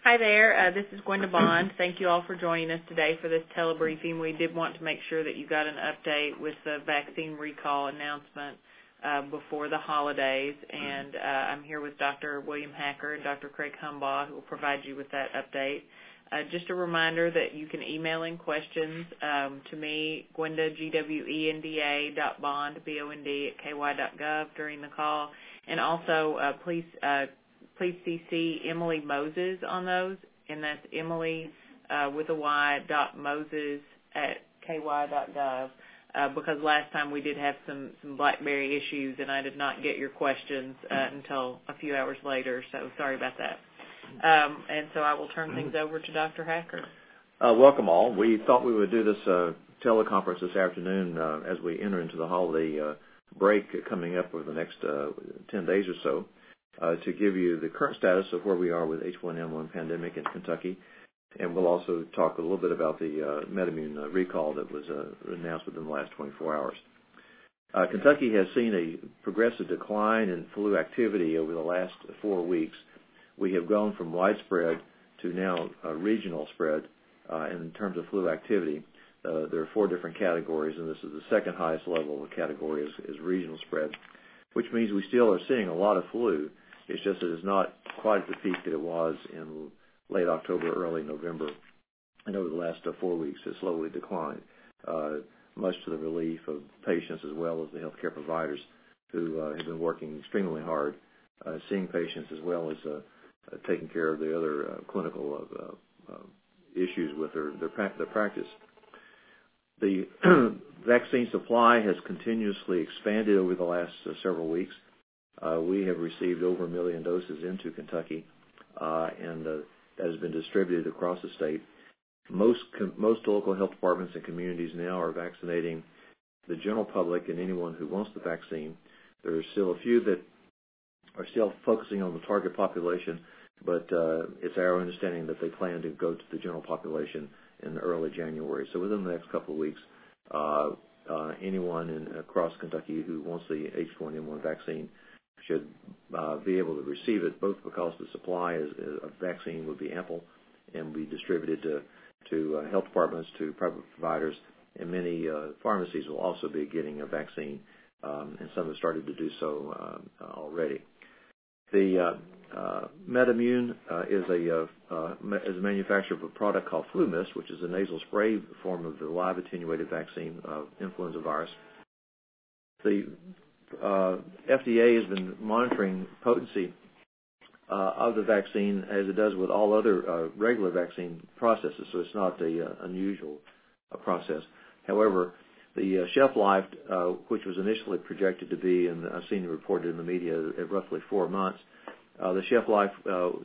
Hi there. This is Gwenda Bond. Thank you all for joining us today for this telebriefing. We did want to make sure that you got an update with the vaccine recall announcement before the holidays, and I'm here with Dr. William Hacker and Dr. Craig Humbaugh, who will provide you with that update. Just a reminder that you can email in questions to me, Gwenda, GWENDA .bond, BOND, @ky.gov during the call, and also please CC Emily Moses on those, and that's Emily with a Y .moses @ky.gov. Because last time we did have some BlackBerry issues, and I did not get your questions until a few hours later, so sorry about that. And so I will turn things over to Dr. Hacker. Welcome all. We thought we would do this teleconference this afternoon as we enter into the holiday break coming up over the next 10 days or so to give you the current status of where we are with H1N1 pandemic in Kentucky. And we'll also talk a little bit about the MedImmune recall that was announced within the last 24 hours. Kentucky has seen a progressive decline in flu activity over the last 4 weeks. We have gone from widespread to now regional spread in terms of flu activity. There are 4 different categories, and this is the second highest level of category is regional spread, which means we still are seeing a lot of flu. It's just that it's not quite at the peak that it was in late October, early November, and over the last 4 weeks it slowly declined, much to the relief of patients as well as the healthcare providers who have been working extremely hard, seeing patients as well as taking care of the other clinical issues with their practice. The vaccine supply has continuously expanded over the last several weeks. We have received over 1 million doses into Kentucky, and that has been distributed across the state. Most local health departments and communities now are vaccinating the general public and anyone who wants the vaccine. There are still a few that are still focusing on the target population, but it's our understanding that they plan to go to the general population in early January. So within the next couple of weeks, anyone across Kentucky who wants the H1N1 vaccine should be able to receive it, both because the supply of vaccine would be ample and be distributed to health departments, to private providers, and many pharmacies will also be getting a vaccine, and some have started to do so already. The MedImmune is a manufacturer of a product called FluMist, which is a nasal spray form of the live attenuated vaccine of influenza virus. The FDA has been monitoring potency of the vaccine as it does with all other regular vaccine processes, so it's not an unusual process. However, the shelf life, which was initially projected to be, and I've seen it reported in the media, at roughly 4 months, the shelf life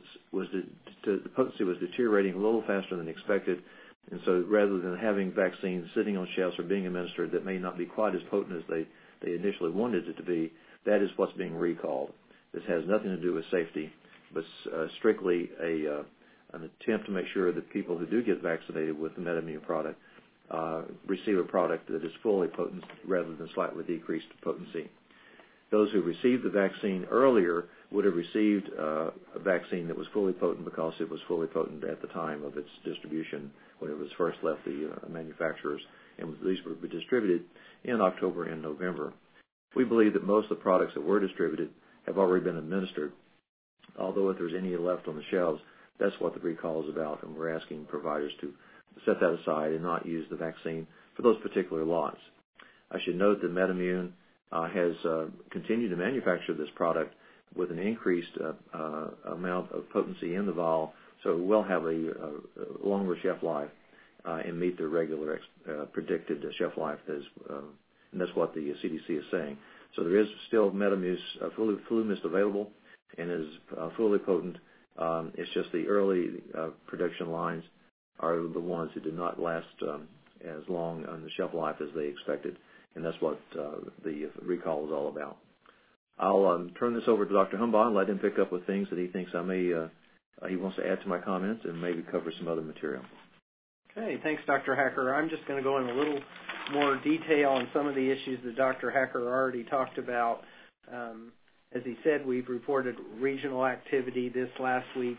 the potency was deteriorating a little faster than expected, and so rather than having vaccines sitting on shelves or being administered that may not be quite as potent as they initially wanted it to be, that is what's being recalled. This has nothing to do with safety, but strictly an attempt to make sure that people who do get vaccinated with the MedImmune product receive a product that is fully potent rather than slightly decreased potency. Those who received the vaccine earlier would have received a vaccine that was fully potent because it was fully potent at the time of its distribution when it was first left the manufacturers, and these were distributed in October and November. We believe that most of the products that were distributed have already been administered, although if there's any left on the shelves, that's what the recall is about, and we're asking providers to set that aside and not use the vaccine for those particular lots. I should note that MedImmune has continued to manufacture this product with an increased amount of potency in the vial, so it will have a longer shelf life and meet the regular predicted shelf life, and that's what the CDC is saying. So there is still MedImmune's FluMist available and is fully potent. It's just the early production lines are the ones who did not last as long on the shelf life as they expected, and that's what the recall is all about. I'll turn this over to Dr. Humbaugh and let him pick up with things that he thinks he wants to add to my comments and maybe cover some other material. Okay, thanks, Dr. Hacker. I'm just going to go in a little more detail on some of the issues that Dr. Hacker already talked about. As he said, we've reported regional activity this last week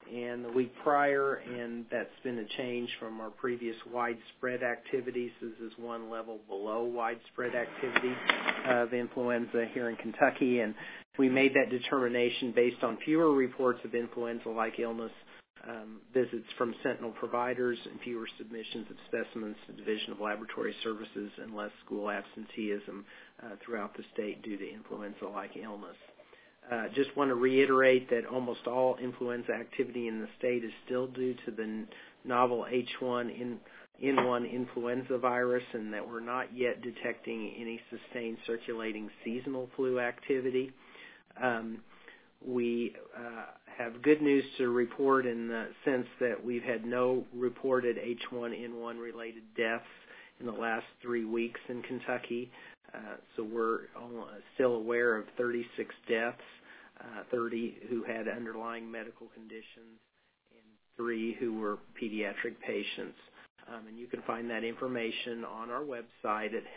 and the week prior, and that's been a change from our previous widespread activities. This is one level below widespread activity of influenza here in Kentucky, and we made that determination based on fewer reports of influenza-like illness, visits from sentinel providers, and fewer submissions of specimens to the Division of Laboratory Services, and less school absenteeism throughout the state due to influenza-like illness. Just want to reiterate that almost all influenza activity in the state is still due to the novel H1N1 influenza virus, and that we're not yet detecting any sustained circulating seasonal flu activity. We have good news to report in the sense that we've had no reported H1N1 related deaths in the last 3 weeks in Kentucky. So we're still aware of 36 deaths, 30 who had underlying medical conditions, and 3 who were pediatric patients. And you can find that information on our website at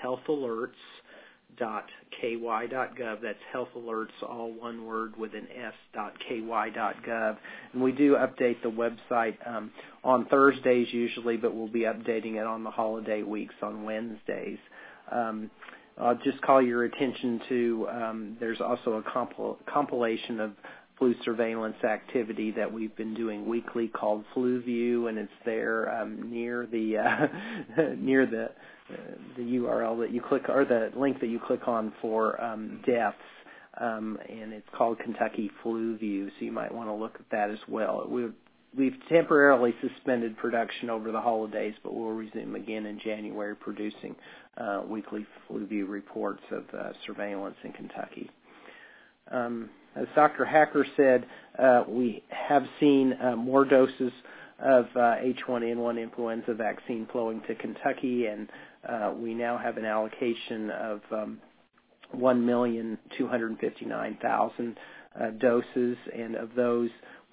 healthalerts.ky.gov. That's Health Alerts, all one word with an s.ky.gov. And we do update the website on Thursdays usually, but we'll be updating it on the holiday weeks on Wednesdays. I'll just call your attention to there's also a compilation of flu surveillance activity that we've been doing weekly called FluView, and it's there near the the URL that you click, or the link that you click on for deaths, and it's called Kentucky FluView, so you might want to look at that as well. We've temporarily suspended production over the holidays, but we'll resume again in January producing weekly FluView reports of surveillance in Kentucky. As Dr. Hacker said, we have seen more doses of H1N1 influenza vaccine flowing to Kentucky, and we now have an allocation of 1,259,000 doses, and of those,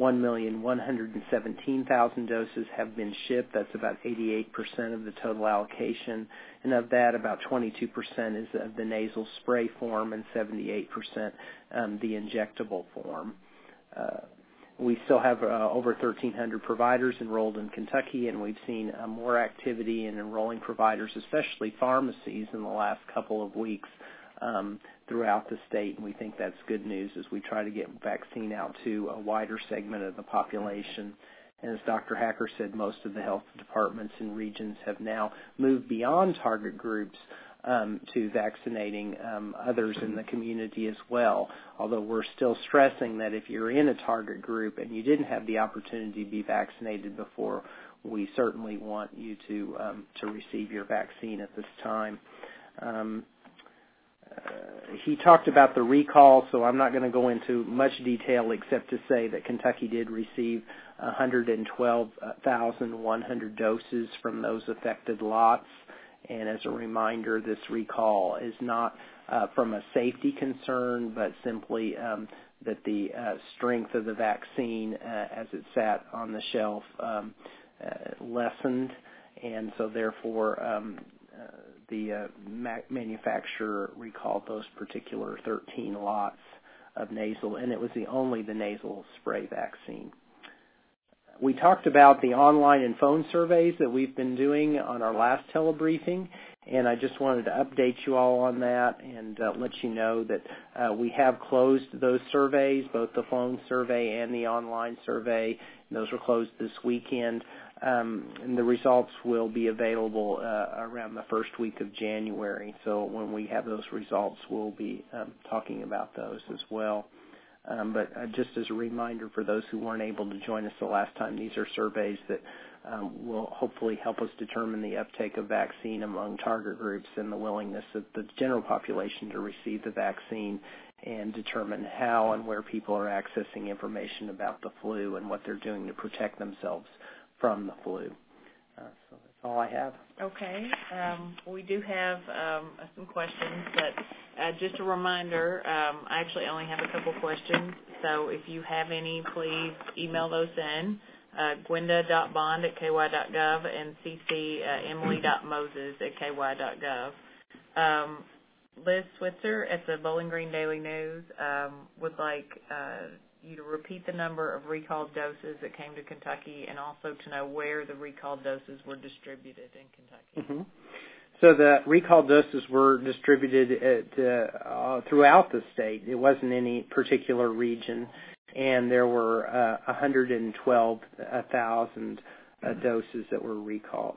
1,117,000 doses have been shipped. That's about 88% of the total allocation, and of that, about 22% is of the nasal spray form and 78% the injectable form. We still have over 1,300 providers enrolled in Kentucky, and we've seen more activity in enrolling providers, especially pharmacies, in the last couple of weeks throughout the state, and we think that's good news as we try to get vaccine out to a wider segment of the population. And as Dr. Hacker said, most of the health departments and regions have now moved beyond target groups to vaccinating others in the community as well, although we're still stressing that if you're in a target group and you didn't have the opportunity to be vaccinated before, we certainly want you to receive your vaccine at this time. He talked about the recall, so I'm not going to go into much detail except to say that Kentucky did receive 112,100 doses from those affected lots. And as a reminder, this recall is not from a safety concern, but simply that the strength of the vaccine as it sat on the shelf lessened, and so therefore the manufacturer recalled those particular 13 lots of nasal, and it was only the nasal spray vaccine. We talked about the online and phone surveys that we've been doing on our last telebriefing, and I just wanted to update you all on that and let you know that we have closed those surveys, both the phone survey and the online survey. Those were closed this weekend, and the results will be available around the first week of January. So when we have those results, we'll be talking about those as well. But just as a reminder for those who weren't able to join us the last time, these are surveys that will hopefully help us determine the uptake of vaccine among target groups and the willingness of the general population to receive the vaccine, and determine how and where people are accessing information about the flu and what they're doing to protect themselves from the flu. So that's all I have. Okay. We do have some questions, but just a reminder, I actually only have a couple questions, so if you have any, please email those in, gwenda.bond@ky.gov and cc emily.moses@ky.gov. Liz Switzer at the Bowling Green Daily News would like you to repeat the number of recalled doses that came to Kentucky and also to know where the recalled doses were distributed in Kentucky. Mm-hmm. So the recalled doses were distributed throughout the state. It wasn't any particular region, and there were 112,000 doses that were recalled.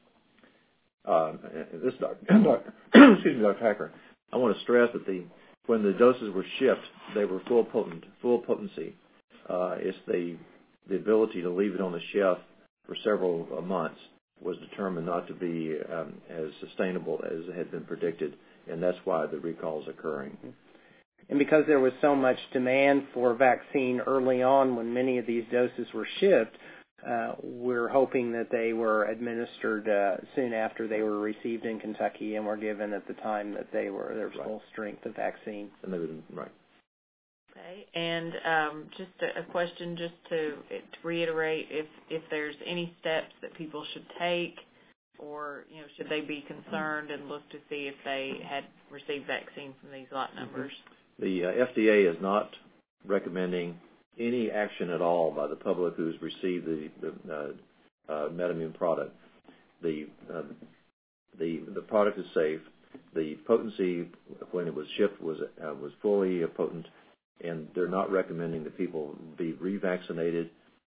This excuse me, Dr. Hacker. I want to stress that when the doses were shipped, they were full potency. It's the ability to leave it on the shelf for several months was determined not to be as sustainable as had been predicted, and that's why the recall is occurring. And because there was so much demand for vaccine early on when many of these doses were shipped, we're hoping that they were administered soon after they were received in Kentucky and were given at the time that they were their full strength of vaccine. And they were right. Okay, and just a question, just to reiterate, if there's any steps that people should take, or should they be concerned and look to see if they had received vaccine from these lot numbers? The FDA is not recommending any action at all by the public who's received the MedImmune product. The product is safe. The potency when it was shipped was fully potent, and they're not recommending that people be revaccinated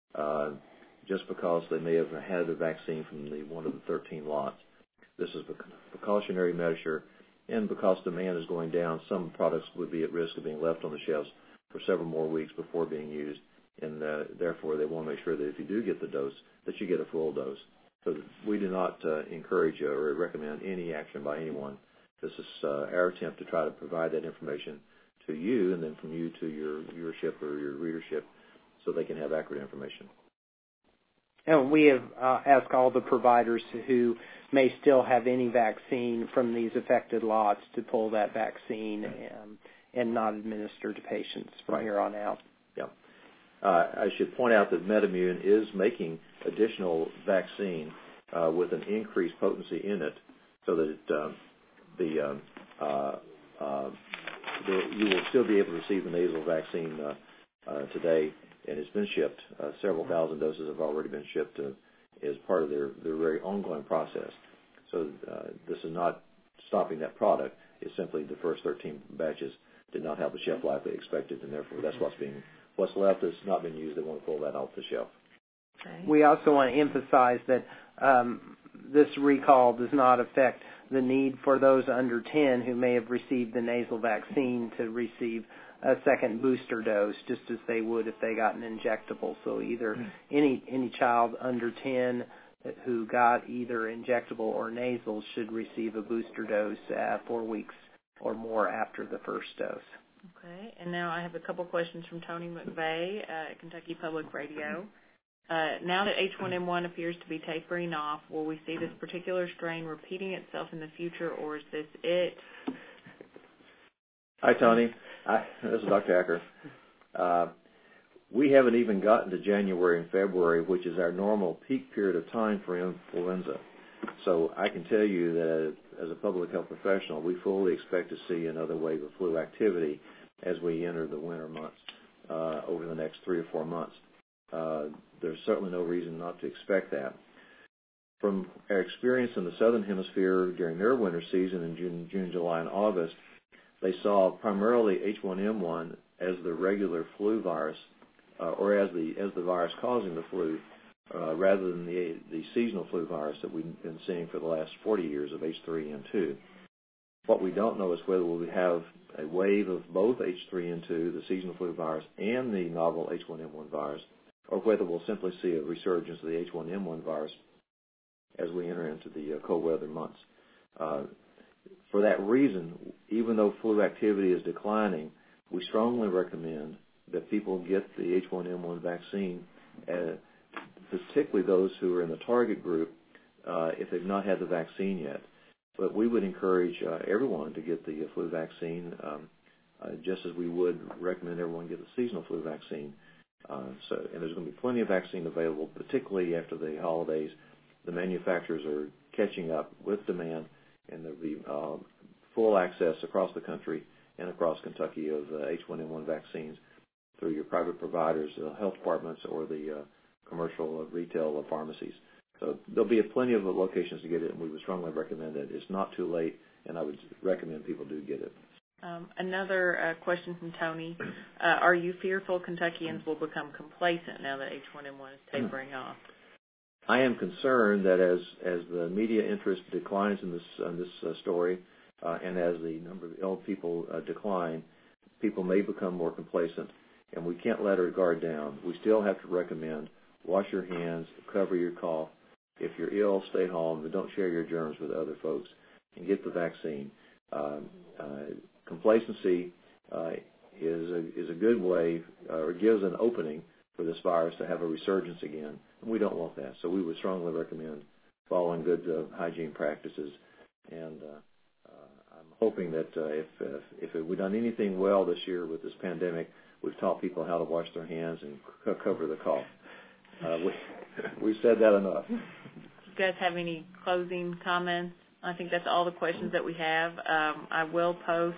just because they may have had the vaccine from one of the 13 lots. This is a precautionary measure, and because demand is going down, some products would be at risk of being left on the shelves for several more weeks before being used, and therefore they want to make sure that if you do get the dose, that you get a full dose. So we do not encourage or recommend any action by anyone. This is our attempt to try to provide that information to you, and then from you to your viewership or your readership, so they can have accurate information. And we have asked all the providers who may still have any vaccine from these affected lots to pull that vaccine and not administer to patients from here on out. Yeah. I should point out that MedImmune is making additional vaccine with an increased potency in it, so that you will still be able to receive the nasal vaccine today, and it's been shipped. Several thousand doses have already been shipped as part of their very ongoing process. So this is not stopping that product. It's simply the first 13 batches did not have the shelf life they expected, and therefore that's what's left has not been used. They want to pull that off the shelf. Okay. We also want to emphasize that this recall does not affect the need for those under 10 who may have received the nasal vaccine to receive a second booster dose, just as they would if they got an injectable. So either any child under 10 who got either injectable or nasal should receive a booster dose 4 weeks or more after the first dose. Okay, and now I have a couple questions from Tony McVeigh at Kentucky Public Radio. Now that H1N1 appears to be tapering off, will we see this particular strain repeating itself in the future, or is this it? Hi, Tony. This is Dr. Hacker. We haven't even gotten to January and February, which is our normal peak period of time for influenza. So I can tell you that as a public health professional, we fully expect to see another wave of flu activity as we enter the winter months over the next 3 or 4 months. There's certainly no reason not to expect that. From our experience in the Southern Hemisphere during their winter season in June, July, and August, they saw primarily H1N1 as the regular flu virus, or as the virus causing the flu, rather than the seasonal flu virus that we've been seeing for the last 40 years of H3N2. What we don't know is whether we'll have a wave of both H3N2, the seasonal flu virus, and the novel H1N1 virus, or whether we'll simply see a resurgence of the H1N1 virus as we enter into the cold weather months. For that reason, even though flu activity is declining, we strongly recommend that people get the H1N1 vaccine, particularly those who are in the target group, if they've not had the vaccine yet. But we would encourage everyone to get the flu vaccine, just as we would recommend everyone get the seasonal flu vaccine. And there's going to be plenty of vaccine available, particularly after the holidays. The manufacturers are catching up with demand, and there'll be full access across the country and across Kentucky of H1N1 vaccines. through your private providers, health departments, or the commercial retail pharmacies. So there'll be plenty of locations to get it, and we would strongly recommend it. It's not too late, and I would recommend people do get it. Another question from Tony. Are you fearful Kentuckians will become complacent now that H1N1 is tapering off? I am concerned that as the media interest declines in this story, and as the number of ill people decline, people may become more complacent, and we can't let our guard down. We still have to recommend wash your hands, cover your cough. If you're ill, stay home, but don't share your germs with other folks, and get the vaccine. Complacency is a good way, or gives an opening for this virus to have a resurgence again. And we don't want that. So we would strongly recommend following good hygiene practices. And I'm hoping that if we've done anything well this year with this pandemic, we've taught people how to wash their hands and cover the cough. We've said that enough. Do you guys have any closing comments? I think that's all the questions that we have. I will post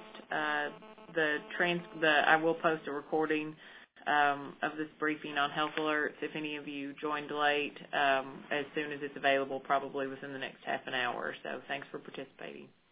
I will post a recording of this briefing on Health Alerts if any of you joined late, as soon as it's available, probably within the next half an hour or so. Thanks for participating.